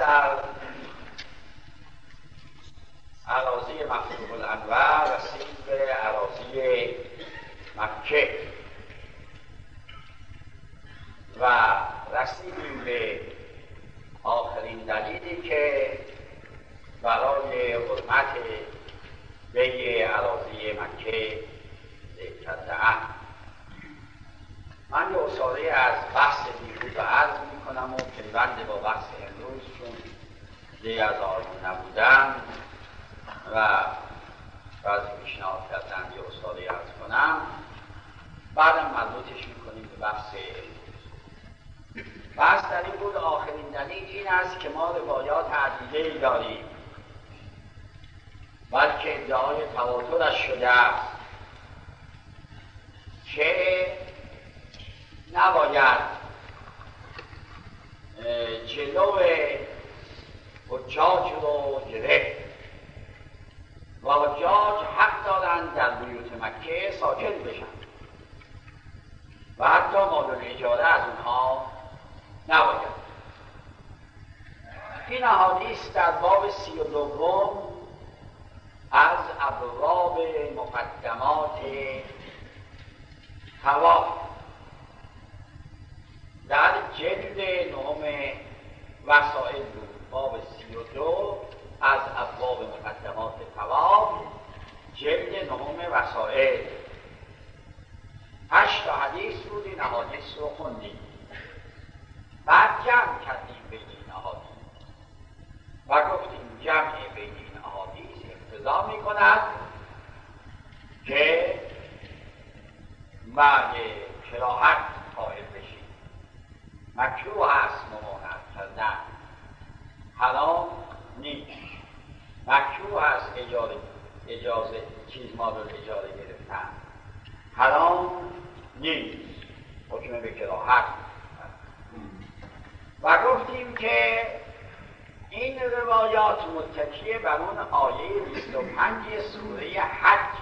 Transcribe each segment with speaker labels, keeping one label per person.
Speaker 1: در اراضی مفتوح الانور رسید به اراضی مکه و رسیدیم به آخرین دلیلی که برای حرمت بیع اراضی مکه ذکر کرده‌اند. من یه اصاره از بحث دیروز عرض میکنم و پیوند با بحث امروز، چون دیگه از آیون نبودن و بعضی پیشنهاد کردن یه اصاره عرض کنم، بعدم مربوطش میکنیم به بحث امروز. بحث در این بود آخرین دلیل این است که ما روایات عدیده‌ای داریم، بلکه ادعای تواترش شده است که نباید جلو حجاج رو گرفت و حجاج حق دارند در بیوت مکه ساکن بشن و حتی مال اجاره از اونها نباید. این احادیث در باب 32 از ابواب مقدمات طواف در جلد 9 وسائل بود. باب 32 از ابواب مقدمات طواف، جلد 9 وسائل، 8 حدیث بود. این احادیث رو خوندیم، بعد جمع کردیم بین این احادیث و گفتیم جمع بین این احادیث اقتضا می کند که بعد کراهت قائل بشیم. مکروه است ممانعت کردن، حرام نیست. مکروه است اجازه چیز ما رو اجاره گرفتن، حرام نیست. حکم به کراهت. و گفتیم که این روایات متکیه بر اون آیه 25 سوره حج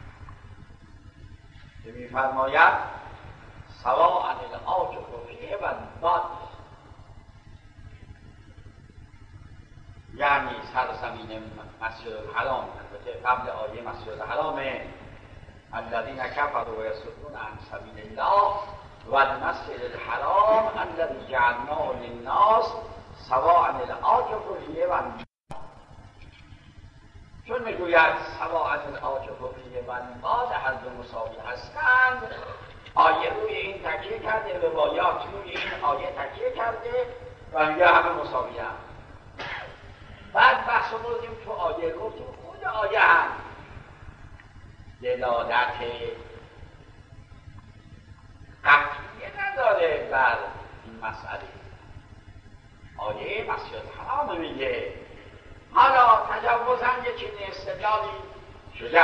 Speaker 1: که می‌فرماید سواء العاکف فیه والباد، یعنی سرزمین مسجد الحرام، البته قبل آیه مسجد الحرام، الذین کفروا یصدون عن سبیل الله والمسجد الحرام الذی جعلناه للناس سواء العاکف فیه والباد. چون میگوید سواء العاکف فیه والباد، هر دو مساوی هستند، آیه روی این تکیه کرده، روایات روی این آیه تکیه کرده و میگه همه مساوی هم. بعد بحث رو بردیم تو آیه، گفتیم خود آیه هم دلالت قطعیه نداره بر این مسئله. آیه مسجد الحرام میگه، حالا تجاوزاً یه چیز استدلالی شده.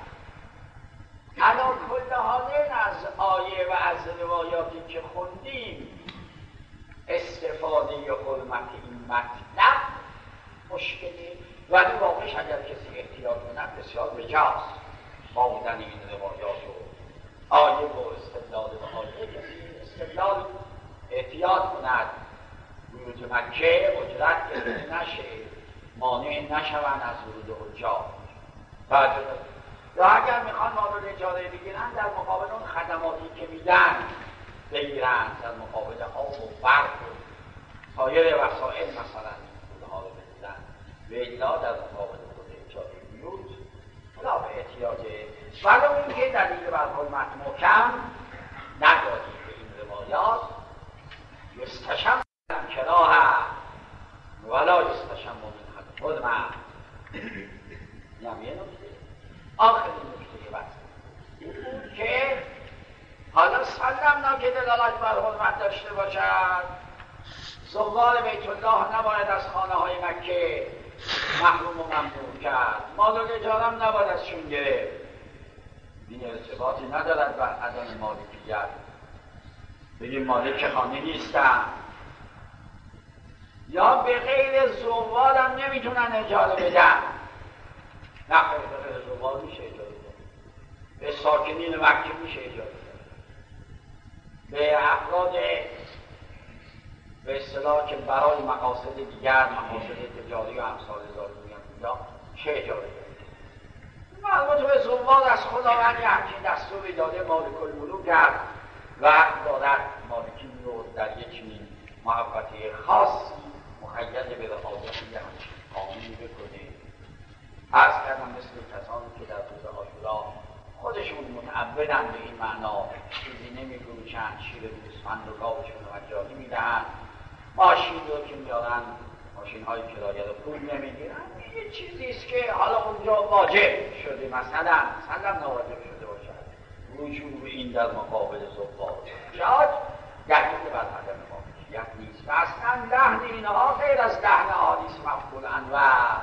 Speaker 1: حالا کل حالین از آیه و از روایاتی که خوندیم استفاده حرمت این مطلب مشکلی، ولی واقعش اگر کسی احتیاط کند بسیار بجاست با بودن این روایات و آیه و استدلال و آیه. کسی استدلال احتیاط کند بیوت مکه اجرت گرفته نشه، مانع نشوند از ورود حجاج. یا اگر میخوان مال اجاره بگیرن در مقابل اون خدماتی که میدن بگیرن، در مقابل آب و برق و سایر وسائل مثلا پولها رو بدن، به الا در مقابل خود اجاره بیوت بلا به احتیاج. ولو اینکه دلیل بر حرمت محکم نداریم به این روایات، یستشم کراهه ولا یستشم من حرمت. اینم یه نکته. آخرین نکته بحث این بود که حالا سلمنا که دلالت بر حرمت داشته باشد، زوار بیت الله نباید از خانه های مکه محروم و ممنوع کرد، مال و اجاره هم نباید ازشون گرفت. این ارتباطی ندارد بر عدم مالکیت. بگیم مالک خانه نیستن، یا به غیر زوار هم نمیتونن اجاره بدن. نه به غیر زوار میشه اجاره بدن، به ساکنین مکه میشه اجاره بدن، به افراد به اصطلاح که برای مقاصد دیگر، مقاصد تجاری و امثال ذالک یا چه اجاره دارید. البته به زوال از خداوند همچین دستوری داده مالک الملوک کرد و دارد مالکی رو در یک چنین محبتی خاصی مخید به رعایت یه همچین قانونی بکنه. عرض کردم مثل کسانی که در روز عاشورا خودشون متعبدن به این معنا، چیزی نمی‌فروشن، شیر گوسفند و گاوشون رو مجانی میدهن، ماشین رو که میارن، ماشین‌های کرایه رو پول نمیگیرن. یه چیزی است که حالا اونجا واجب شده، مثلا نواجب شده باشد وجوب این در مقابل زوال شاید دلیل بر عدم مالکیت نیست و اصلا لحن اینها غیر از لحن احادیث مفعول انواع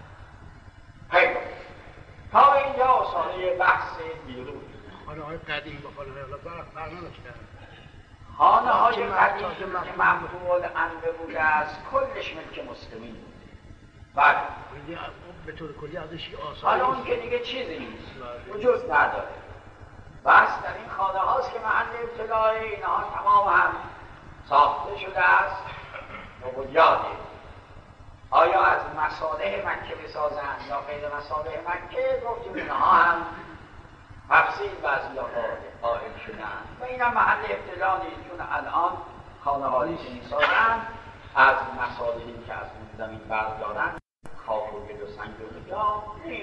Speaker 1: پیدا. تا اینجا اصاله بحث بیرون
Speaker 2: خانه های قدیم با خانه های فرق نداشتن.
Speaker 1: خانه های قدیم که مفعول انواع بوده است کلش ملک مسلمین بود. بعد
Speaker 2: به طور کلی ازش آثاری
Speaker 1: حالا اون که دیگه چیزی نیست، وجود نداره. بس در این خانه هاست که محل ابتدای اینها تمام هم ساخته شده است و بنیاده. آیا از مصالح مکه بسازند یا غیر مصالح مکه، گفتیم اینها هم تفصیل بعضی قائل شدند و این هم محل ابتدا نیست، چون الان خانه هایی که میسازند از مصالحی که از اون زمین بردارند خاک و گل و سنگ و اونجا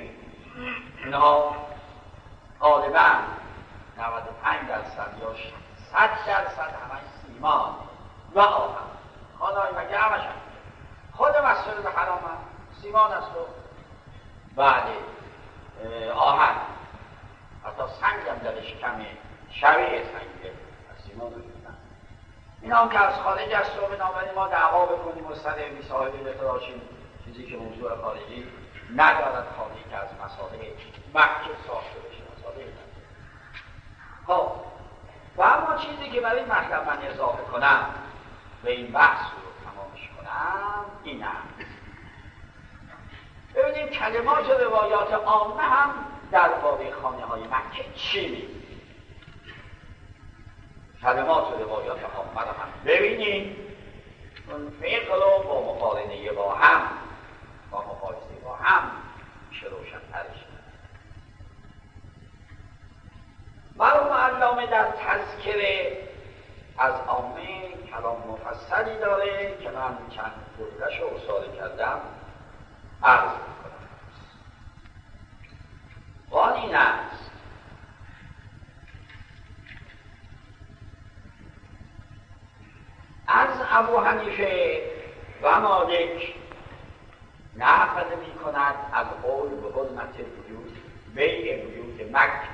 Speaker 1: اینها غالبا 95% یا 100% همش سیمان و آهن. خانه های مکه همش هم خود مسجد الحرام هم سیمان است و بعد آهن، حتی سنگ هم درش کمه، شبیه سنگه از سیمان رو میدن. این هم که از خارج است و بنابراین ما دعوا بکنیم و سر بی‌صاحبی بتراشیم، چیزی که موضوع خارجی ندارد. خانه‌ای که از مصالح مکه ساخته بشه مصالح مکه. خب و اما چیزی که برای مطلب من اضافه کنم و این بحث رو تمامش کنم این هم ببینیم کلمات و روایات عامه هم درباره خانه های مکه چی میگه. کلمات و روایات عامه رو هم ببینیم، اون فقه رو با مقارنه با هم، با مقایسه با هم میشه روشن‌ترش. مرحوم علامه در تذکره از عامه کلام مفصلی داره که من چند گردش رو اصاره کردم عرض میکنم. و آن این است از ابو حنیفه و مالک نقل می کند از قول به حرمت بیوت بیع بیوت مکه،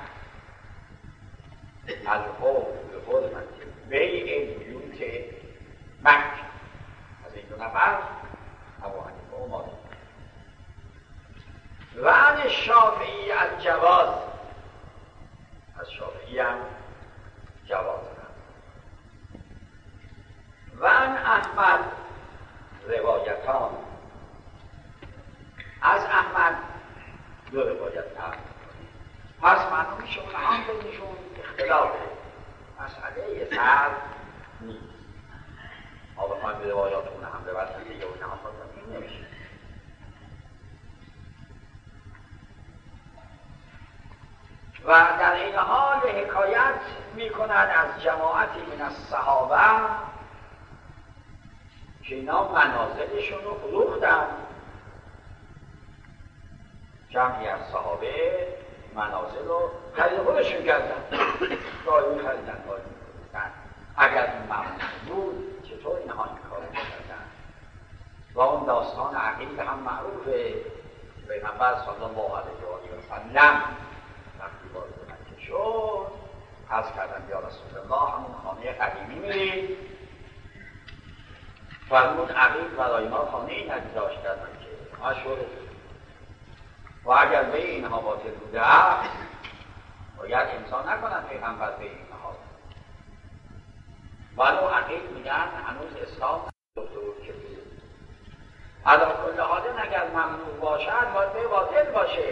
Speaker 1: از قول به حرمت بیع بیوت مکه، از این دو نفر ابو حنیفه و مالک. و عن شافعی از جواز، از شافعی هم جواز هم. و عن احمد روایتان، از احمد دو روایت هم. پس معلوم میشه اونها بینشون اختلاف مسئله سر نیست. ما بخوایم به روایات اون هم ببرسیم دیگه اونها این نمیشه. و در این حال حکایت میکند از جماعتی من الصحابه که اینا منازلشون رو فروختن. جمعی از صحابه منازل رو خرید خودشون کردن، گاهی خریدن گاهی می‌فروختن. اگر این ممنوع بود چطور اینها این کار رو کردن؟ و اون داستان عقیل هم معروفه. پیغمبر صلی الله علیه و سلم وقتی وارد مکه شد عرض کردن یا رسول الله همون خانه قدیمی میرید. فرمود عقیل برای ما خانه ای نداشت در مکه، ما شده. و اگر به اینها باطل بوده باید امضا نکنن پیغمبر به اینها. ولو عقیل میگن هنوز اسلام نگفته بود که بود. علی کل حال اگر ممنوع باشد باید به باطل باشه.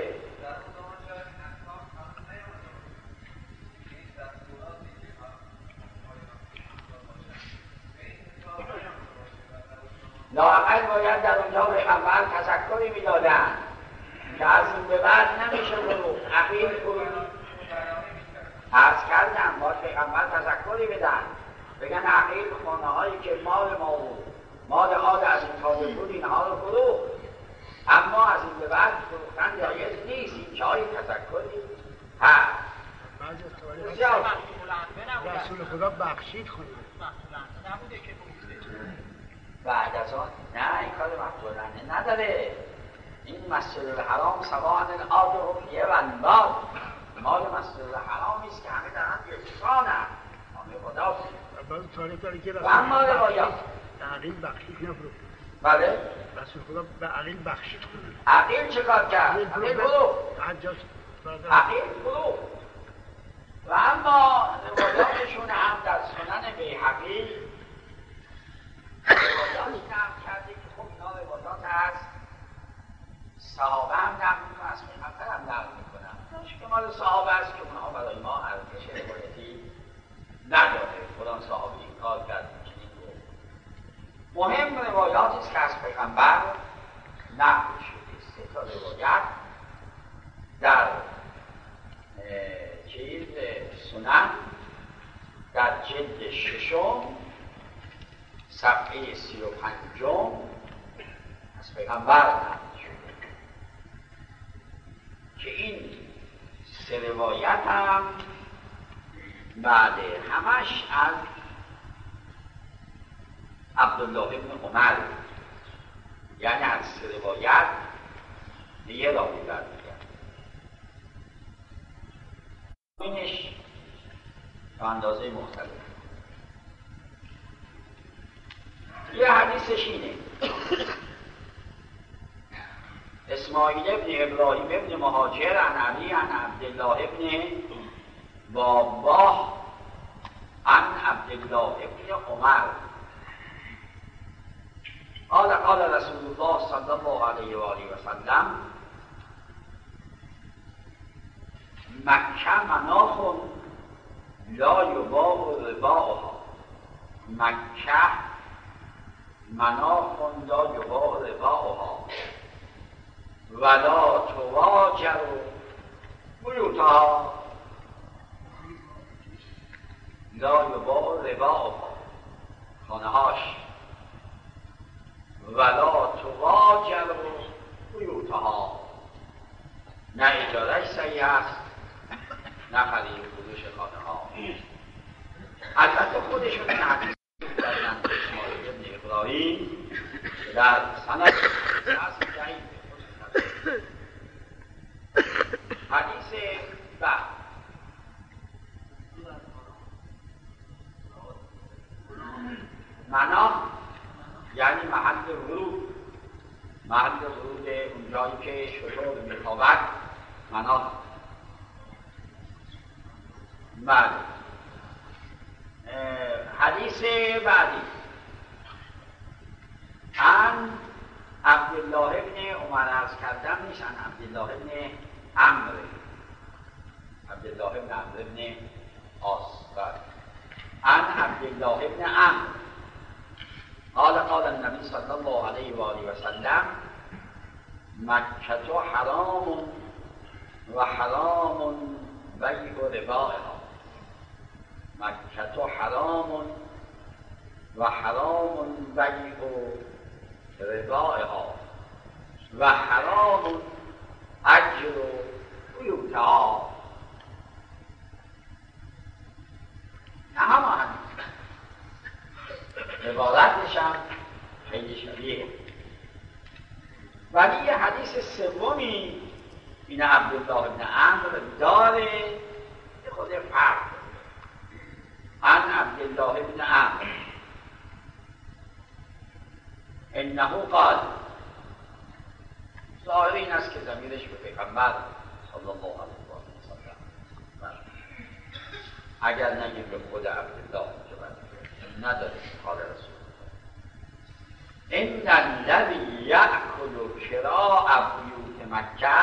Speaker 1: روایت در اونجا پیغمبر تذکری میدادن که از این به بعد نمیشه فروخت، عقیل فروخت. عرض کردم باید پیغمبر تذکری بدن، بگن عقیل خانه هایی که مال ما بود، مال آد از این تاجر بود، اینها رو فروخت، اما از این به بعد فروختن جایز نیست. این چای تذکری هست.
Speaker 2: رسول خدا بخشید خونه
Speaker 1: بعد از آن نه، این کار مقبولانه نداره. این مسجد الحرام سواء الآب فیه و النار، مال مسجد الحرامی است که همه دارن یکسانند، مال خداست.
Speaker 2: بعض تاریخ داره که
Speaker 1: و اما روایات
Speaker 2: عقیل بخشید نفروخت.
Speaker 1: بله
Speaker 2: رسول خدا به عقیل بخشید خونه.
Speaker 1: عقیل چه کار کرد؟ عقیل فروخت. عقیل فروخت. و اما روایاتشون هم در سنن بیهقی روایاتی نقل کرده که خب اینا روایات هست، صحابه هم نقل میکنن، از پیغمبر هم نقل میکنن، که مال صحابه است که اونها برای ما ارزش روایتی نداره. فلان صحابه این کار کرد، چنین گفت. مهم روایاتی است که از پیغمبر نقل شده. 3 تا روایت در چیز سنن در جلد 6 صفحه 35 از پیغمبر نقل شده که این 3 روایت هم بعد همش از عبدالله ابن عمر، یعنی از 3 روایت به یه راوی برمیگرد. اینش به اندازه مختلف. یه حدیثش اینه: اسماعیل ابن ابراهیم ابن مهاجر عن علی عن عبدالله ابن باباه عن عبدالله ابن عمر قال رسول الله صلی الله علیه و آله و سلم: مکه مناخ لا یباع رباعها. مکه مناخ لا یباع رباعها ولا تواجر بیوتها. لا یباع رباعها، خانه هاش. ولا تواجر بیوتها، نه اجارهش صحیح است، نه خرید فروش خانه ها. البته خودشون این حدیث کردن اسماعیل ابن ابراهیم در سند هست ضعیف. حدیث بعد معنا یعنی محل ورود، محل ورود اونجایی که شطور میخوابد معنا. بعد حدیث بعدی عن عبدالله ابن عمر عرض کردم نیست، عن عبدالله ابن عمرو، عبدالله ابن عمرو ابن عاص. عن عبدالله ابن عمرو قال النبی صلی الله علیه و آله و سلم: مکة حرام و حرام بیع رباعها. مکة حرام و حرام بیع رباعها و حرام اجر بیوتها. نه همه حدیث، عبارتش هم خیلی شبیه. ولی یه حدیث سومی این عبدالله بن عمرو داره که خود فرق. عن عبدالله بن عمرو انه قال، ظاهر این است که ضمیرش به پیغمبر صلی الله علیه و سلم، اگر نگیم به خود عبدالله که نداره. قال رسول ان الذی یأکل کراء بیوت مکه،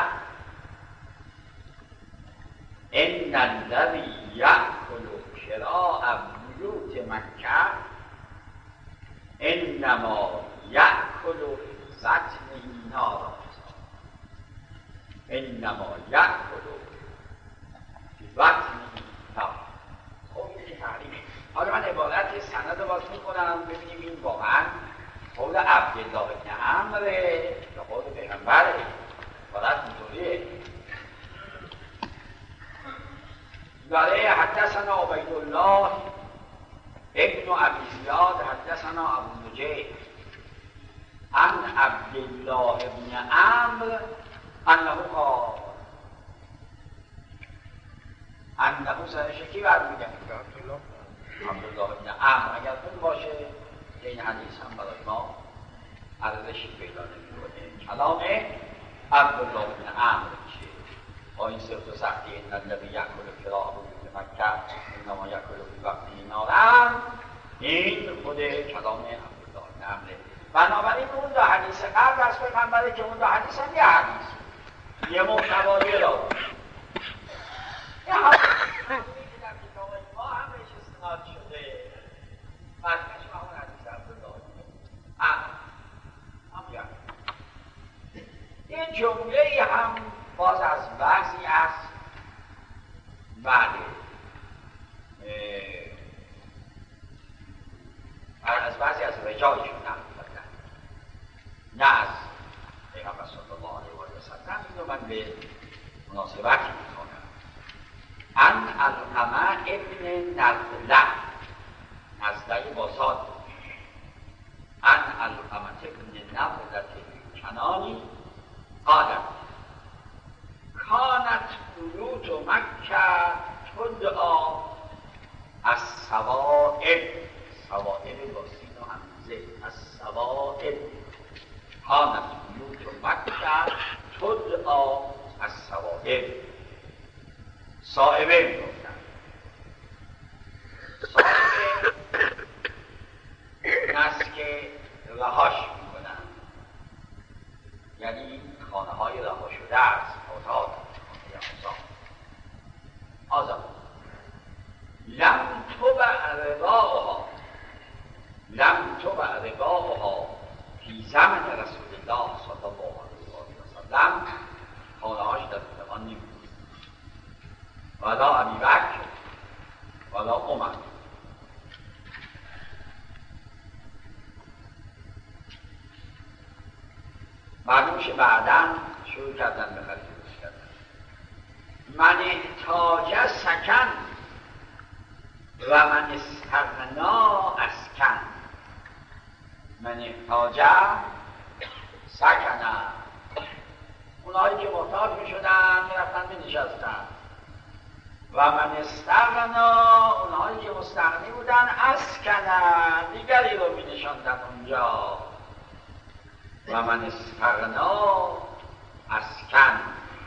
Speaker 1: ان الذی یأکل کراء بیوت مکه انما یأکل نارا انما یأکل فی بطنه نارا. خب این تعریف. حالا من عبارت سند باز میکنم ببینیم این واقعا قول عبدالله بن عمره یا قول پیغمبره. عبارت اینطوریه. داره حدثنا عبیدالله ابن ابی زیاد حدثنا ابو نجیح عن عبدالله ابن عمرو انه قال انه سرش کی برمیگه؟ عبدالله ابن عمرو. اگر اون باشه این حدیث هم برای ما ارزشی پیدا نمی‌کنه. کلام عبدالله ابن عمرو میشه با این سفت و سختی این الذی یأکل فراء مکه انما یأکل فی بطنه نارا، این خود کلام عبدالله ابن عمرو. بنابراین اون دو حدیث قبل از پیغمبره که اون دو حدیث هم یه حدیث یه محتوایی را این حدیث که در کتاب ما هم بهش استناد شده متنش همون حدیث عبدالله ابن عمرو هم یه جمله هم باز از بعضی از از بعضی از رجالشون نه از پیغمبر صلی الله علیه و سلم. اینو من به مناسبتی میکنم. ان علقمه ابن نضله نضله باساد ان علقمه ابن نضله کنانی قال کانت بیوت مکه تدعا السوائب، سوائب با سین و همزه، السوائب. کانت بیوت مکه تدعا السوائب، صائبه میگفتن. صائبه این است که رهاش میکنن، یعنی خانه های رها شده است، اتاق آزاد. لم تبع رباؤها فی زمن رسول الله صلی الله علیه و سلم، خانه هاش در زمان نمی‌بود. ولا ابی بکر ولا عمر. معلوم شه بعداً شروع کردن به خریدش کردن. من احتاج سکن و من استغنا اسکن. من احتاج سکن، اونایی که محتاج می شدن می رفتن می نشستن. و من استغنا، اونایی که مستغنی بودن اسکن، دیگری رو می نشاندن اونجا. و من استغنا اسکن.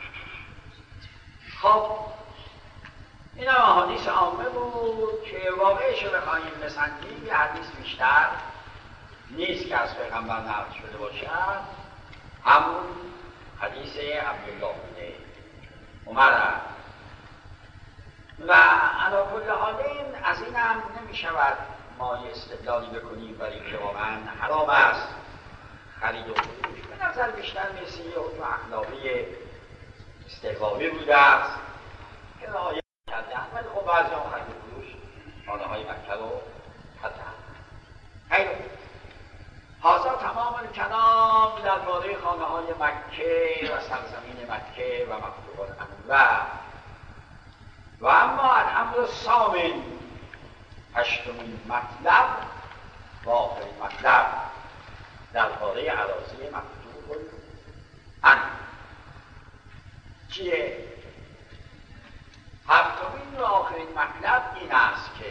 Speaker 1: خب این هم احادیث عامه بود که واقعش رو بخواهیم بسنجیم یه حدیث بیشتر نیست که از پیغمبر نقل شده باشد، همون حدیث عبدالله بن عمر است. و علی کل حال از این هم نمی شود ما یه استدلالی بکنیم برای که واقعا حرام است خرید و فروش. به نظر بیشتر مثل یه حکم اخلاقی استحبابی بوده است که رعایت کردن، ولی خب بعضی هم خرید و فروش خانه های مکه رو کردن. خیلی حاضر تمام کلام درباره خانه های مکه و سرزمین مکه و مفتوح الانوار. و اما الامر الثامن، هشتمین مطلب و آخرین مطلب درباره اراضی مفتوح الانوار چیه؟ هفتمین و آخرین مطلب این است که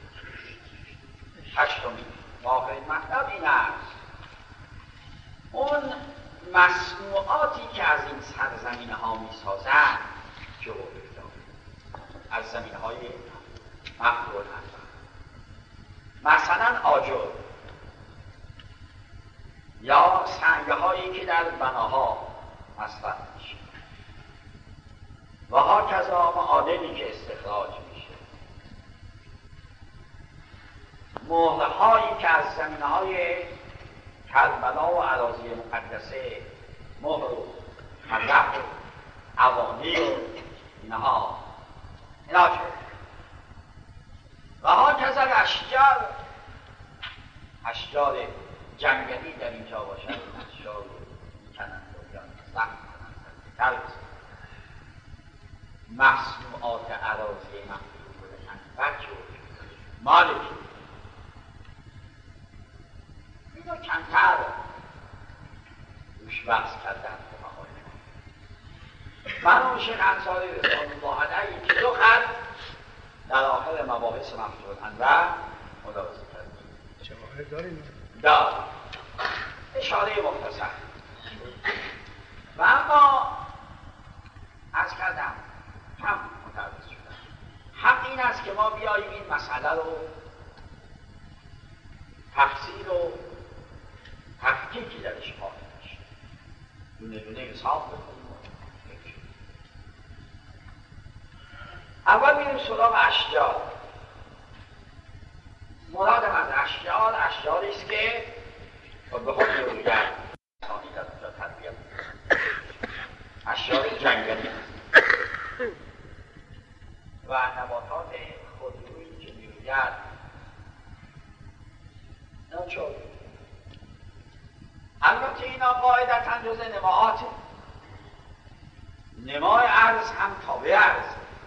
Speaker 1: هشتمین و آخرین مطلب این است اون مصنوعاتی که از این سرزمین ها می سازند که از زمین های مفتوح الانوار، مثلا آجر یا سنگ هایی که در بناها مصرف میشه و هاکذا معادنی که استخراج میشه، مهره هایی که از زمین های کربلا و اراضی مقدسه مهر و خزف و اوانی و اینها شد و ها کذا اشجار جنگلی در اینجا باشد اشجار رو میکنند و یا زخم کنند مصنوعات اراضی مخلوق بودن بچه و مالکی اینا کمتر روش بحث کردن مرحوم شیخ انصاری رضوان الله علیه که دو خط در آخر مباحث مفتوح الانور ملاحظه کردیم.
Speaker 2: چه واقعه داریم؟
Speaker 1: دار اشاره مختصر و اما از کردم هم متعرض شدم حق این است که ما بیاییم این مسئله رو تفسیر و تفکیکی درش قائل بشیم دونه دونه حساب بکنیم. اول میریم سراغ اشجار. مرادم از اشجاری است که به خود رویگر ثانی در اونجا تربیت اشجار جنگلی و نباتات خودرویی که میروید نچون البته اینا قاعدتا جز نماعاته. نمای ارض هم تابع ارض.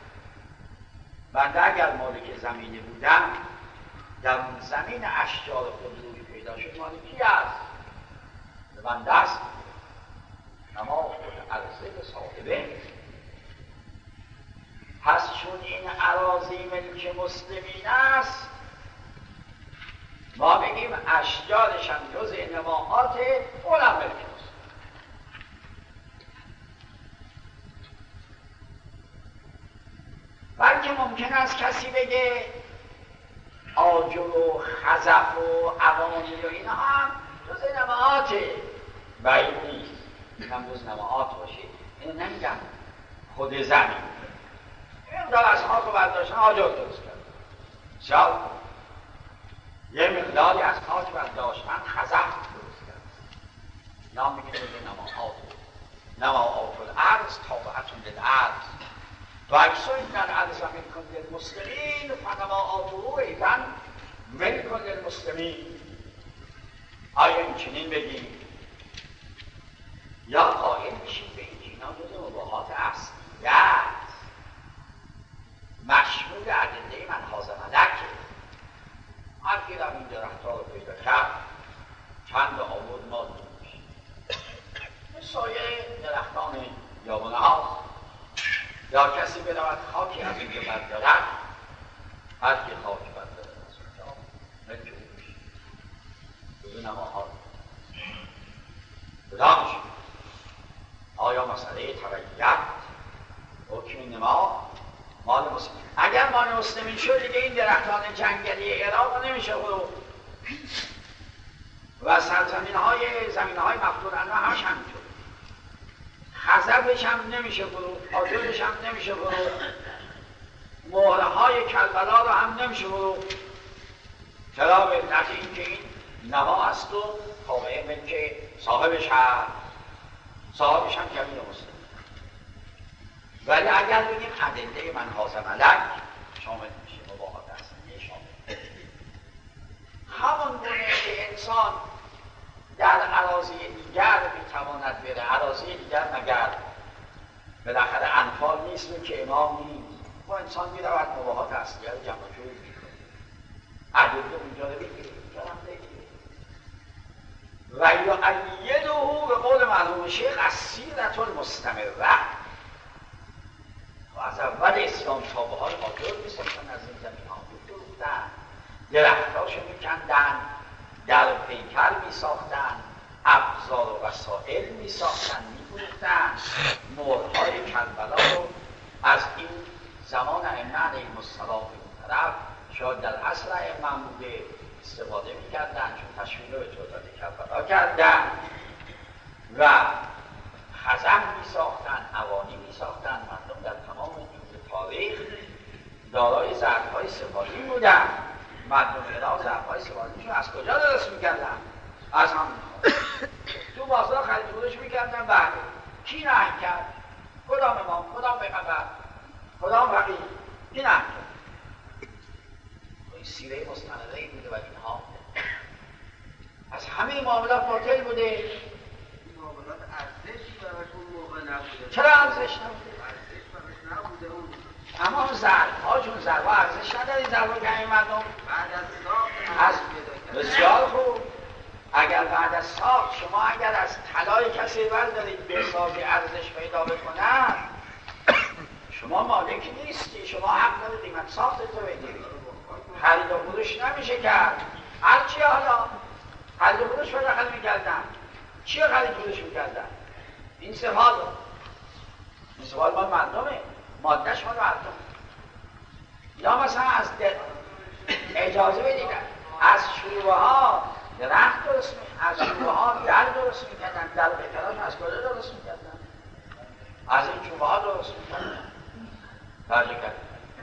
Speaker 1: بنده اگر مالک زمینی بودم در اون زمین اشجار خودرویی پیدا شد مالکی است بنده است اما خود عرضه به صاحبه. پس چون این اراضی ملک مسلمین است ما بگیم اشجارش هم جز نماعات اونم ملک مسلمین. بلکه ممکن است کسی بگه آجر و خزف و اوانی و اینا هم جز نماعاته. بعید نیست این هم جز نماعات باشه. اینو نمیگم خود زمین این در از خاک رو برداشتن آجر درست کرد شاید یه مقداری از خاک برداشتن خزف درست کرد نام میگه جز نماعات الارض تابعتون للارض و اکسو این در عرض ملکن للمسلمین فنماعاته ایضا ملکن للمسلمین. آیا این چنین بگیم یا قائل میشیم به این اینا جز مباحات اصلیت مشمول ادله منحاز ملکه. هر کی در این درختها رو پیدا کرد چند آورد ما میشیم سایه درختان یابانه هاست یا کسی برود خاکی از اینجا بردارد هر کی خاک بردارد از اونجا ملک او میشه جز نماها جدا میشه. آیا مسئله تبعیت حکم نما مال مسلمین اگر مال مسلمین شد دیگه این درختان جنگلی عراق نمیشه و سرزمین های زمین های مفتوح الانور همش همینطور خزفش هم نمیشه برو آجرش هم نمیشه برو مهره های کربلا رو هم نمیشه برو. چرا؟ به علت اینکه این نما است و تابع ملک صاحبش هم کبیر مسلم. ولی اگر بگیم ادله منحاز ملک شامل میشه مباحات اصلی شامل همون گونه که انسان در اراضی دیگر میتواند بره. اراضی دیگر مگر بالاخره انفال نیست که امام نیست با انسان میرود مباحات اصلی رو جمع جور میکنه ادله اونجا رو بگیره اینجا هم بگیره و یؤیده به قول مرحوم شیخ السیرة المستمره. و از اول اسلام تا به حال آجر میساختن از این زمین ها میفروختن درختاشو میکندن در پیکر میساختن ابزار و وسائل میساختن میفروختن. مهرهای کربلا رو از این زمان ائمه علیهم السلام به اون طرف شاید در عصر ائمه بوده استفاده میکردن چون تشویق به تولیدات کربلا کردن و خزم میساختن اوانی میساختن. مردم در تمام این تاریخ دارای ظرف‌های سفالی بودن. مردم عراق ظرف‌های سفالیشون از کجا درست میکردن؟ از همین خرید فروش میکردن. بله کی نهی کرد؟ کدام امام، کدام پیغمبر، کدام فقیه؟ کی نهی کرد؟ این سیره مستنده ای بوده و اینها از همه معاملات باطل بوده.
Speaker 3: این معاملات ارزشی براش اون موقع نبوده.
Speaker 1: چرا ارزش نبوده؟
Speaker 3: ارزش براش نبوده اون.
Speaker 1: اما ضرب‌ها چون ضرب‌ها ارزش نداری، ضرب‌ها که همین مردم
Speaker 3: بعد از ساخت
Speaker 1: از بسیار خوب. اگر بعد از ساخت شما اگر از طلای کسی بردارید بسازی ارزش پیدا بکنن، شما مالکی نیستی، شما حق دارید قیمت ساخت تو بگیرید. خرید و فروش نمیشه کرد. هرچی حالا خرید و فروش بالاخره میکردن. چی خرید و فروش میکردن؟ این سفال مال مردمه، مادهش مال مردم. یا مثلا از اجازه بدید از شوره ها درخت درست از شوره ها در درست میکردن. در بهتراش از کجا درست میکردن؟ از این شوره ها درست میکردن. توجه کرد.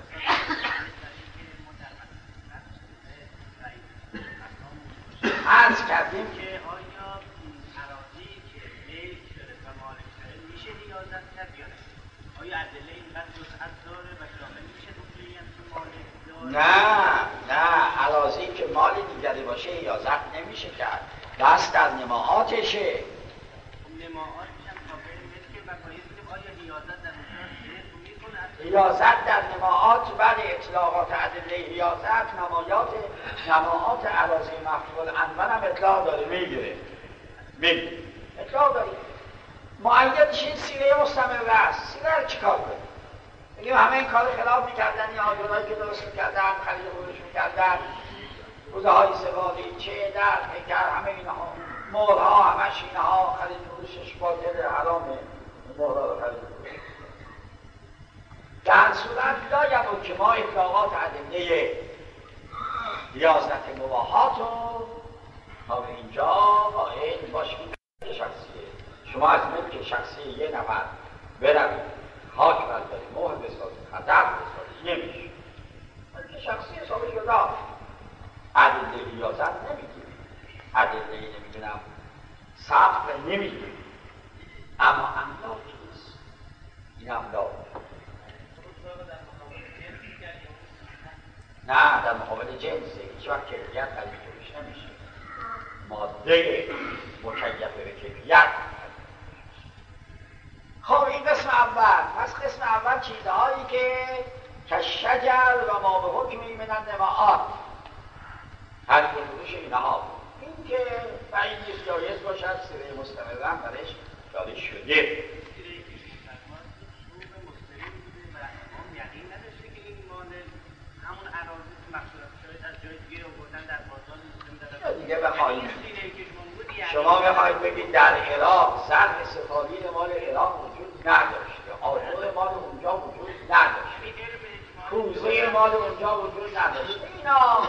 Speaker 1: عرض کردیم
Speaker 4: که آیا اراضی که ملک داره و مالک داره میشه ریاضت کرد یا نه؟ آیا ادله اینقدر وسعت داره و شامل میشه دوباره هم که مالک داره؟
Speaker 1: نه اراضی که مال دیگری باشه ریاضت نمیشه کرد. دست در نماعاتشه.
Speaker 4: نماعاتش هم تابع ملک و باید بودیم آیا ریاضت در اونجا میکنه؟
Speaker 1: ریاضت در نماعات بعد اطلاقات ادله ریاضت نماعات اراضی مفعول انون هم اطلاق داره میگیره اطلاق داره. معیدش این سیره مستمره است. سیره رو چیکار کنیم؟ بگیم همه این کار خلاف میکردن یا آجرهایی که درست میکردن خرید و فروش میکردن روزه های سواری چه در پیکر همه اینها مهرها همش اینها خرید و فروشش باطل حرامه. مهرها رو خرید و فروش در صورت لایم که ما اطلاقات ادله ریاضت مباحات رو تا به اینجا قائل باشیم. شخصیه شما از ملک شخصی یه نفر بروید خاک بردارید مهر بسازید خطر بسازید نمیشه. ملک شخصی حساب شده ادله ریاضت نمیگیرید، ادله نمیدونم ثبت نمیگیرید. اما املاک نیست. این املاک نه در مقابل جنسه هیچ وقت کیفیت خرید فروش نمیشه. ماده مکیف به کیفیت. خب این قسم اول. پس قسم اول چیزهایی که شجر و ما به حکمی من النماعات خرید فروش اینها این که بعید نیست جایز باشد سیره مستمرا برش داده شده. دیگه بخواهید شما بخواهید بگید در عراق زرع سفالین مال عراق وجود نداشته، آجر مال اونجا وجود نداشته، کوزه مال اونجا وجود نداشته. اینا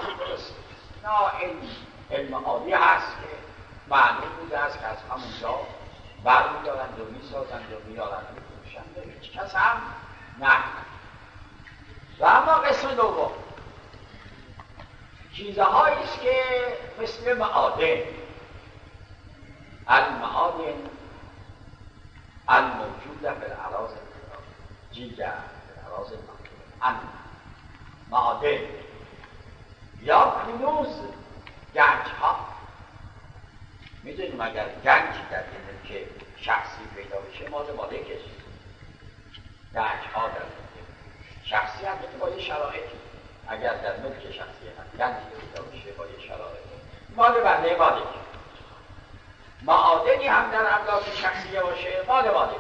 Speaker 1: علم عالی هست که معلوم بوده است که از همونجا برمی‌دارند و می‌سازند و می‌دارند و می‌فروشند و هیچ کس هم نکنند. و اما قسم دوم چیزهایی است که مثل معادن، المعادن الموجوده فی الاراضی جیجه فی الاراضی معادن یا کنوز گنج ها. میدونیم اگر گنجی در یه ملک شخصی پیدا بشه مال مالکش. گنج ها در شخصی هم با یه شرایطی اگر در ملک شخصی هم گنجی پیدا بشه با یه شرایطی مال بنده مالک. معادنی هم در املاک شخصیه باشه مال مالک.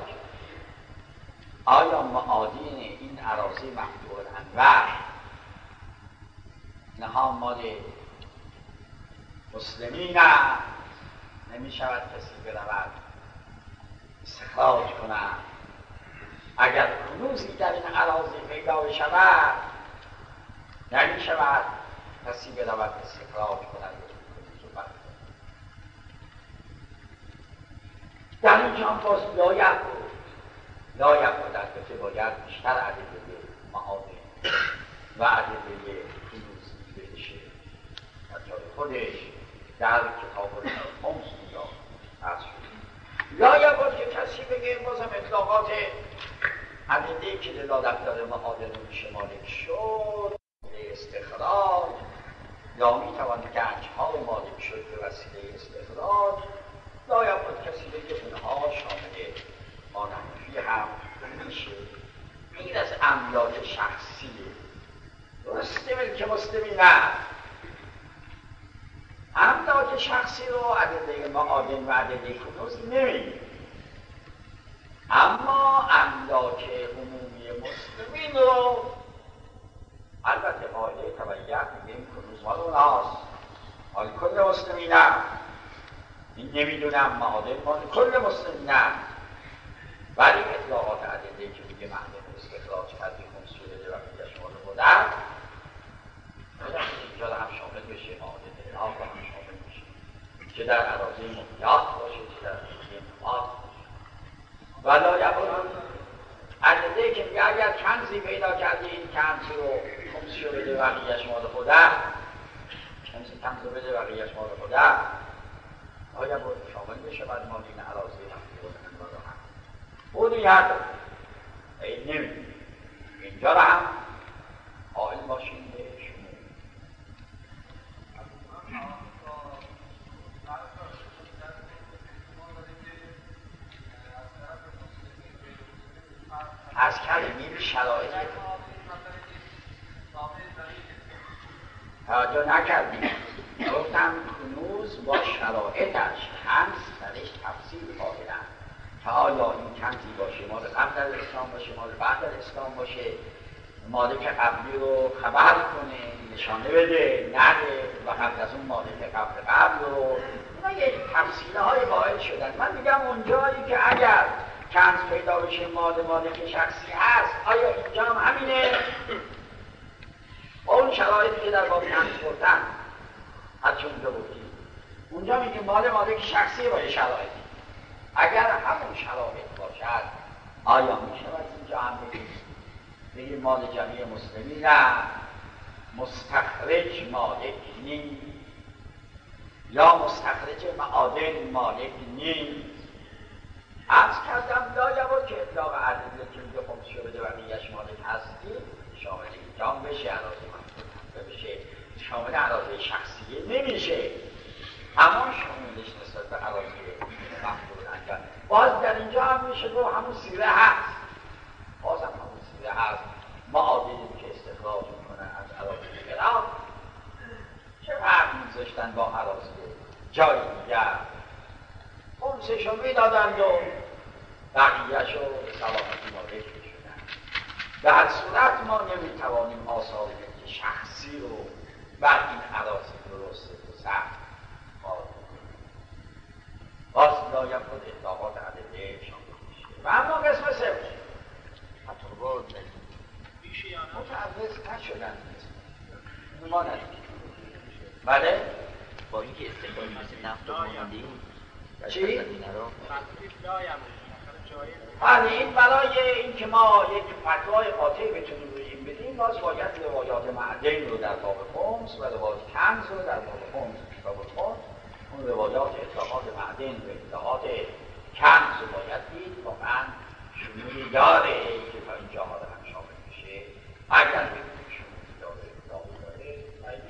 Speaker 1: آیا معادن این اراضی مقطوع الانواع اینها مال مسلمین نمی شود کسی برود استخراج کند؟ اگر کنوزی در این اراضی پیدا بشود نمی شود کسی برود استخراج کند. در اینجا هم باز لاید بود البته باید بیشتر ادله معادن و ادله کنوزی بهشه و جای خودش در کتاب خمس یا از بگه بازم اطلاقات عدده‌ای که دلالت معادن میشه مالک شد به استخراج یا میتوان گنج‌ها مالک شد به وسیله استخراج لا یبود کسی بگه اونها شامل مانفی هم میشه. غیر از املاک شخصیه. درسته ملک مسلمی نه. املاک شخصی رو عدده معادن و عدده کنوز نمیگه، اما املاک عمومی مسلمین رو البته قاعده تبعیت میگیم کنوز مال اوناست، مال کل مسلمین نه. این نمیدونم معادن مال کل مسلمین نه، ولی اطلاقات عدده که میگه معدن استخراج کردی خمس شده و میگه شمال بودن اینجا هم شامل بشه، معادن اعلاق هم شامل بشه، که در اراضی مهمیات باشه که در اراضی مهمیات باشه. ولا یبود عدده که میگه اگر کنزی پیدا کردی این کنز رو خمس شده بقیهش مال خودم، کنز رو بده بقیهش مال خودم، آیا بود شامل بشه بعد ما این اراضی هم بودن و هم بودی یاد این نمیدونی اینجا رو هم قائل باشیم به شما. از کلمیم شرایط توجه نکردیم، گفتم کنوز با شرایطش کنز درش تفصیل قائلن که آیا این کنزی باشه مال قبل در اسلام باشه مال بعد در اسلام باشه، مالک قبلی رو خبر کنه نشانه بده نده و قبل از اون مالک قبل رو اینا یک تفصیله های قائل شدن. من میگم اونجایی که اگر کنز پیدا بشه مالک شخصی هست آیا اینجا هم همینه؟ اون شرایطی که در باب کنز گفتن هرچه اونجا بودیم اونجا میگیم مالک شخصی با شرایطی، اگر همون شرایط باشد آیا میشود اینجا هم بگیم مال جمعی مسلمین نه مستخرج مالک نیست یا مستخرج معادن مالک نیست. عرض کردم لا یبود که اطلاق عدده که میگه خمس شده بقیهش مالک هستی شامل اینجا بشه، اراضی مخصوص بشه، شامل اراضی شخصیه نمیشه، اما شاملش نسبت به اراضی مخصوص انجام. باز در اینجا هم میشه گفت همون سیره هست، باز هم همون سیره هست، معادنی که استخراج میکنه از اراضی دیگر چه فرقی میذاشتن با اراضی جای دیگر، خمسشو میدادند و بقیهشو به سلامتی مالک میشدن. به هر صورت ما نمیتوانیم آثار شخصی رو بر این اراضی درست و سخت قائل کنیم. باز لایم خود اطلاقات عدده شامل میشه. و اما قسم سوم فتوات متعرض نشدن ما ندید. بله؟
Speaker 5: با اینکه استقبال مثل نفت و ماندیم
Speaker 1: چی؟ بله این برای اینکه ما یک فتوای قاطع بتونیم رویم بدیم باز باید روایات معدن رو در باب خمس و روایات کنز رو در باب خمس اون روایات اطلاقات معدن و اطلاقات کنز رو باید دید واقعا شمول داره که تا اینجا ها هم شامل میشه. اگر بگیم شمول داره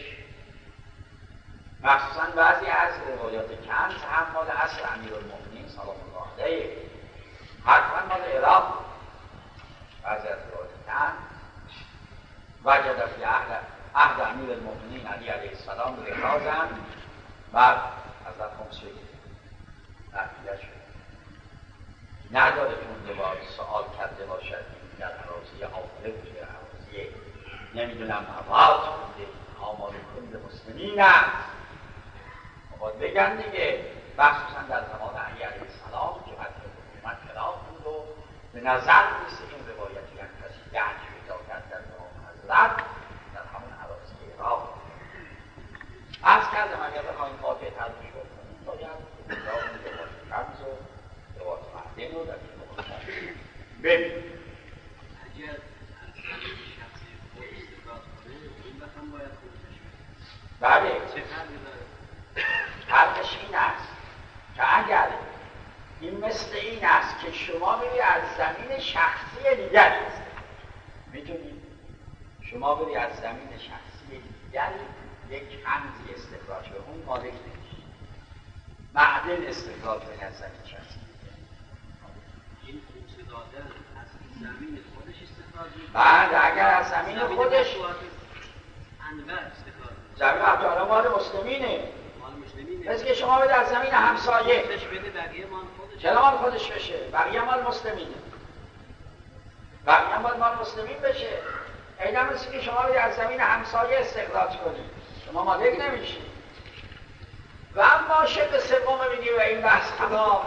Speaker 1: مخصوصا بعضی از روایات کنز هم مال عصر امیرالمؤمنین سلام الله علیه، حتما مال عراق. بعضی از روایات کنز وجد فی عهد امیرالمؤمنین علی علیه السلام رو اخراجن بعد حضرت خمس شد نقلیه شد نداره چون دوباره سوال کرده باشد در اراضی آفره بوده، اراضی نمیدونم مواد بوده، آمال کل مسلمین است. باید بگن دیگه مخصوصا در زمان علی علیه السلام که مطلب حکومت خلاف بود و به نظر میسه این روایتی هم کسی گنج پیدا کرد در زمان حضرت در همون اراضی عراق. عرض کردم اگر بخواهیم قاطع ترجیح کنیم باید اون روایت کنز و روایت معدن رو در این مقایسه ببینیم.
Speaker 3: اگر از زمین شخصی خود استفاده کنه این وقت هم باید خودش
Speaker 1: بله
Speaker 3: چه فرقی داره؟
Speaker 1: فرقش این است که اگر این مثل این است که شما بری از زمین شخصی دیگری میتونید شما بری از زمین شخصی دیگری یک رمزی استخراج به اون مالک نمیشه. معدن استخراج به از زمین شخصی
Speaker 3: این خصوص دادن از زمین خودش استخراج میکنه.
Speaker 1: بعد اگر از زمین خودش
Speaker 3: انور استخراج
Speaker 1: زمین ابتالا مال مسلمینه،
Speaker 3: مال مسلمینه.
Speaker 1: مثل که شما بده از زمین همسایه
Speaker 3: خودش بده بقیه مال خودش.
Speaker 1: چرا مال خودش بشه؟ بقیه مال مسلمینه، بقیه مال مسلمین بشه. اینا مثل که شما بده از زمین همسایه استخراج کنید، شما مالک نمیشید. و اما شکل سوم میگی و این بحث تمام.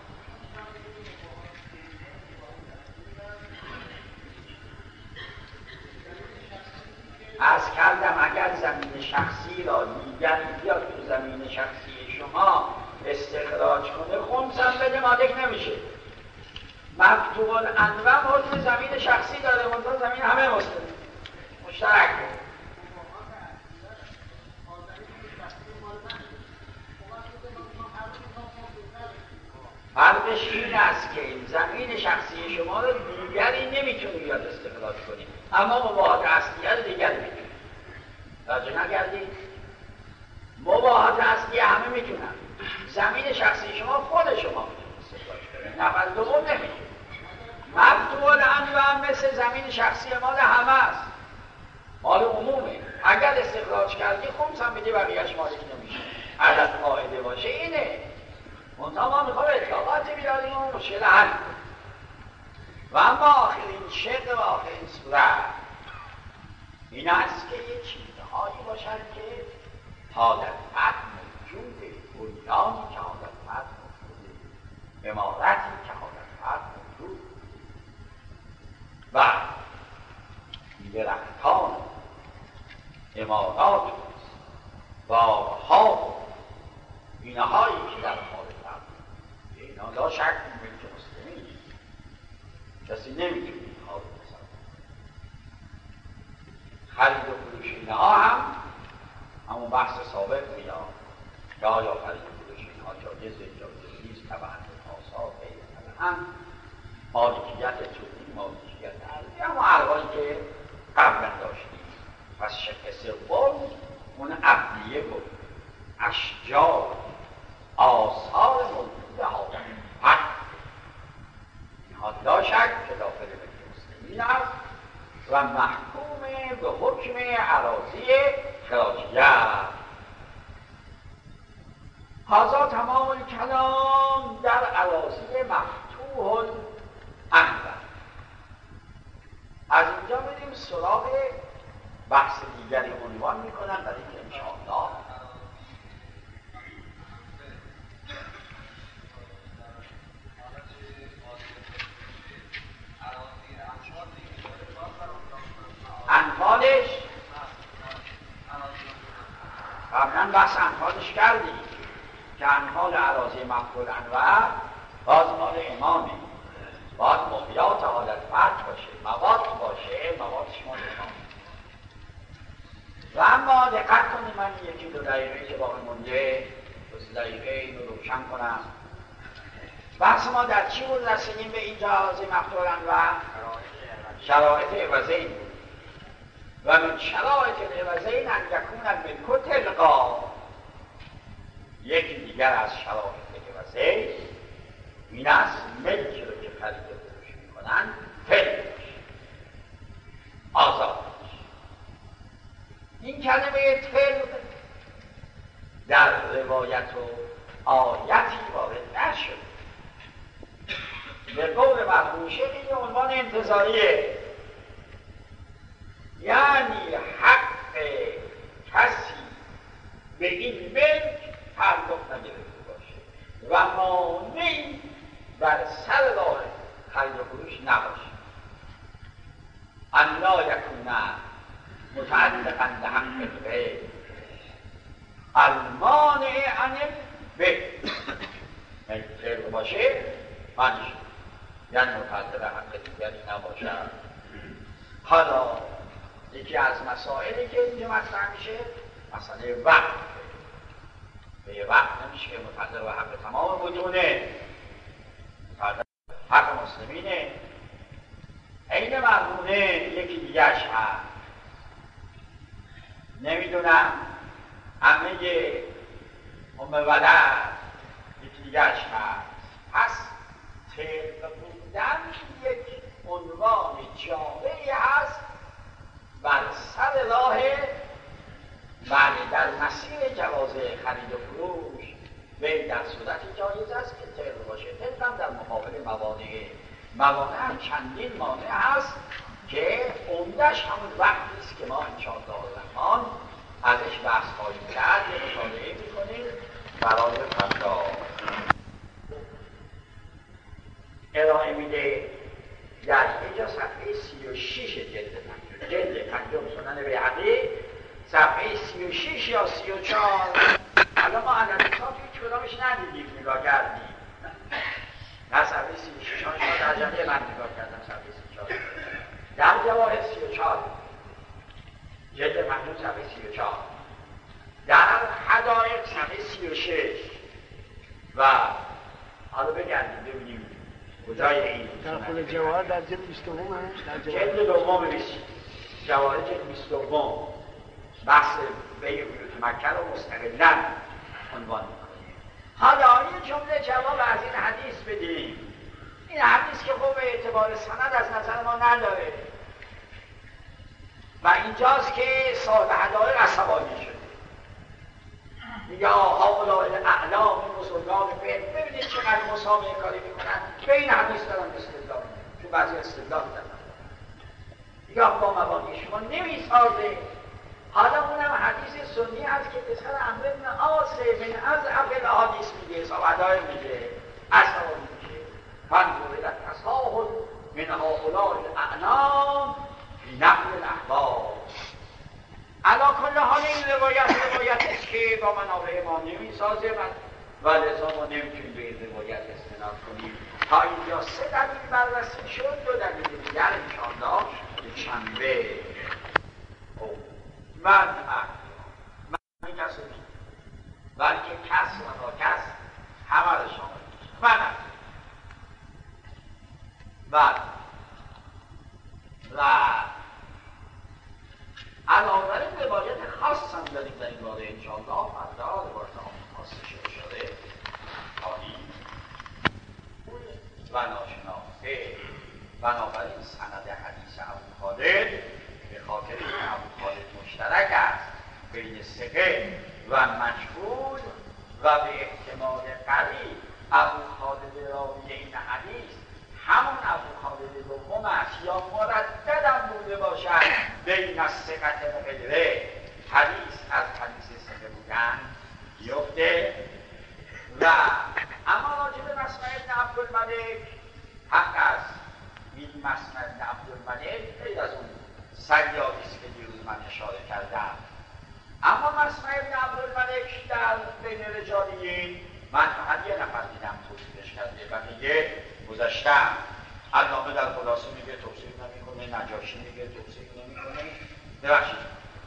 Speaker 1: از کردم اگر زمین شخصی را دیگری بیاد تو زمین شخصی شما استخراج کنه خمس هم بده مالک نمیشه. مکتوب الانواع حکم زمین شخصی داره، منطقه زمین همه مسلمین مشترک بود. فرقش این است که زمین شخصی شما رو دیگری نمیتونه بیاد استخراج کنید، اما مباحات اصلیه رو دیگری میتونه. راجع نگردید مباحات اصلیه همه میتونن، زمین شخصی شما خود شما میتونه استخراج کنید، نفر دوم نمیتونه. مفتوح الانواع مثل زمین شخصی مال همه است، مال عمومه. اگر استخراج کردی خمس هم بدی بقیهش مالک نمیشه. عدد قاعده باشه اینه. منطقه ما میخواه اطلاقاتی بیاریم و مشکل حل. و اما آخرین شکل و آخرین صورت این است که یه چیزهایی باشد که حالت فرد موجوده، بنیانی که حالت فرد موجوده، امارتی که حالت فرد موجود و درختان امارات باغها اینهایی که در حال فرد اینا لا شک میگه که مسلمین کسی نمیتونه حال بسازه. خرید و فروش اینها هم همون بحث ثابت میاد که آیا خرید و فروش اینها جایزه نیست، طبعا آثار هم مالکیت چونی مالکیت ارضی اما ارواحی که قبلا داشتیم. پس شکل سوم اون عبدیه بود، اشجار آثار موجود حالت حق اینها لا شک که داخل ملک مسلمین است و محکوم به حکم اراضی خراجیت. هذا تمام الکلام در اراضی مفتوح الانواع. از اینجا بریم سراغ بحث دیگری عنوان میکنم برای که انشاءالله انفالش قبلا بحث انفالش کردیم که انفال اراضی مفتوح الانواع باز مال امامه، باید محیات حالت فرد باشه، مواد باشه، موادش مال امامه. و اما دقت کنید، من یکی دو دقیقه که باقی مونده 2 دقیقه اینو روشن کنم. بحث ما در چی بود رسیدیم به اینجا؟ اراضی مفتوح الانواع شرایط عوضین بود و من شرایط العوضین ان یکون الملک تلقا. یکی دیگر از شرایط عوضین این است ملکی رو که خرید و فروش میکنن تلقش آزادش. این کلمه تلق در روایت و آیتی وارد نشد. به قول مرحوم شیخ این عنوان انتظاریه، یعنی حق کسی به این ملک تعلق نگرفته باشه و مانعی بر سر راه خرید و فروش نباشه. ان لا یکون متعلقا بحق الغیر المانع عن البیع. ملک باشه معنیش یعنی متعلق حق دیگری نباشد. حالا یکی از مسائلی که اینجا مطرح میشه مسئله وقت. به وقت نمیشه که متعلق به حق تمام بدونه المسلمینه. عین مرمونه یکی دیگرش هست. نمیدونم همه ام ولد یکی دیگرش هست. پس طبق بودن یک عنوان جامعی هست بر سر راه در مسیر جواز خرید و فروش به در صورت جایز است که طبق باشه. طبق هم در مقابل موانع هم چندین مانع هست که عمده‌اش همون وقتی است که ما انشاءالله الرحمن ازش بحث خواهیم کرد. یه مطالعه می‌کنیم برای فردا ارائه میده. در اینجا صفحه 36 جلد پنجم سنن بیهقی، صفحه 36 یا 34. حالا ما علالحساب هیچ کدامش ندیدیم، نگاه کردیم. نه صفحه 36 ها شما در جمعه من نگاه کردم صفحه 34 در جواهر 34 جلد پنجم صفحه 34 در حدایق صفحه 36 و حالا بگردیم ببینیم کجای این
Speaker 2: در خود جواهر در جلد 22 هست.
Speaker 1: جلد دوم جواهر جلد 22 بحث بیع بیوت مکه رو مستقلاً عنوان می‌کنیم. حالا یه جمله جواب از این حدیث بدیم. این حدیث که خب به اعتبار سند از نظر ما نداره و اینجاست که صاحب حدایق عصبانی شده. یا هؤلاء الاعلام مسلمان فقه. ببینید چقدر مسابقه کاری میکنن. به این حدیث دارن استدلال میکنن، چون بعضی استدلال دارن یا با مبانی شما نمیسازه. حالا اونم حدیث سنی هست که پسر عمرو بن عاص من از اول حدیث میگه، صاحب حدایق میگه عصبانی میشه. فانظر الی التساهل من هؤلاء الاعلام فی نقل الاحباب. علا کل حال این روایت است که با منابع ما نمیسازه و لذا ما نمیتونیم به این روایت استناد کنیم. تا اینجا 3 دلیل بررسی شد. 2 دلیل دیگر انشاءالله شنبه. من کس نیست بلکه کس و ناکس همه رو شامل من و علاوه بر این روایت خاص هم داریم در این باره انشاءالله. فردا روایت خاص شده خواهیم و ناشناخته. بنابراین سند حدیث ابو خالد به خاطر این ابو خالد مشترک است بین ثقه و مجهول و به احتمال قوی ابو خالد راوی این حدیث همون ابو خالد دوم است یا مرددم بوده باشد بین الثقة و غیره. حدیث از حدیث ثقه بودن یفته. و اما راجع به مسمع ابن عبدالملک حق است. این مسمع ابن عبدالملک غیر از اون سیادی است که دیروز من اشاره کردم. اما مسمع ابن عبدالملک در بین رجالیین من فقط یه نفر دیدم توصیفش کرده و میگه گذاشتم. علامه در خلاصه میگه توصیف نمیکنه، نجاشی میگه توصیف نمیکنه، ببخشید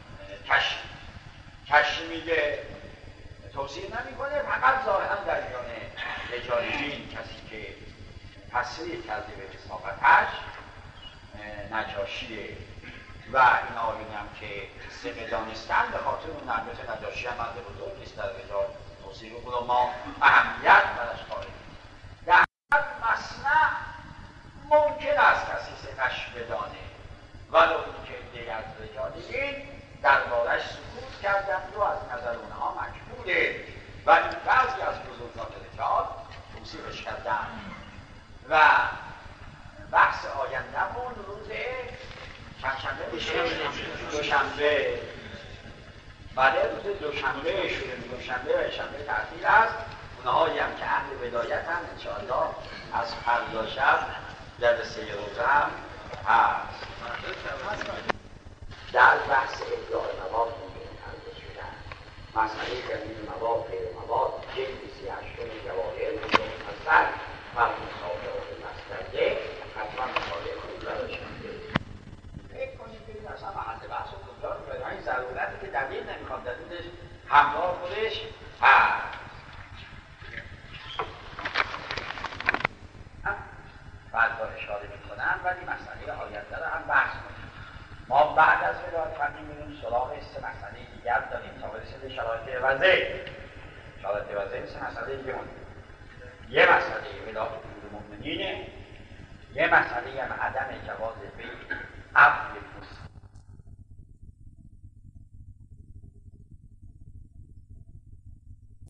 Speaker 1: کشی میگه توصیف نمیکنه. فقط ظاهرا در میان رجالیین کسی که تصریح کرده به اصابتش نجاشیه و این آیونی هم که ثقه دانستن به خاطر اون البته نجاشی هم مرد بزرگ نیست در رجال توصیف کنه ما اهمیت برش قائلیم. در مصنع ممکن است کسی ثقه‌اش بدانه ولو اینکه عده‌ای از رجالیین دربارش سکوت کردند و از نظر اونها مجبوره ولی بعضی از بزرگان رجال توصیفش کردند. و بحث آینده‌مون روز چندشنبه میشه؟ دوشنبه. بله روز دوشنبه شده. دوشنبه و شنبه تعطیل است. اونهایی هم که اهل ولایت هم انشاءالله از فردا شب جلسه روزه هم هست. در بحث ابداع مواد ممکن عرض شدن مسئله دلیل مواد غیر مواد جلد 38 جواهر مفصل و مصادره مسترده حتما مطالعه کنید براش فکر کنید ببینید اصلا محل بحث کجا رو داره. این ضرورتی که دلیل نمیخواد دلیلش همراه خودش هست. بعد ولی مسئله آینده رو هم بحث کنیم. ما بعد از ولایت فقیه میریم سراغ 3 مسئله دیگر داریم تا برسیم به شرایط عوضه. شرایط عوضه مثل مسئله دیگه مونده. یه مسئله ولایت امیرالمؤمنینه، یه مسئله هم عدم جواز بیع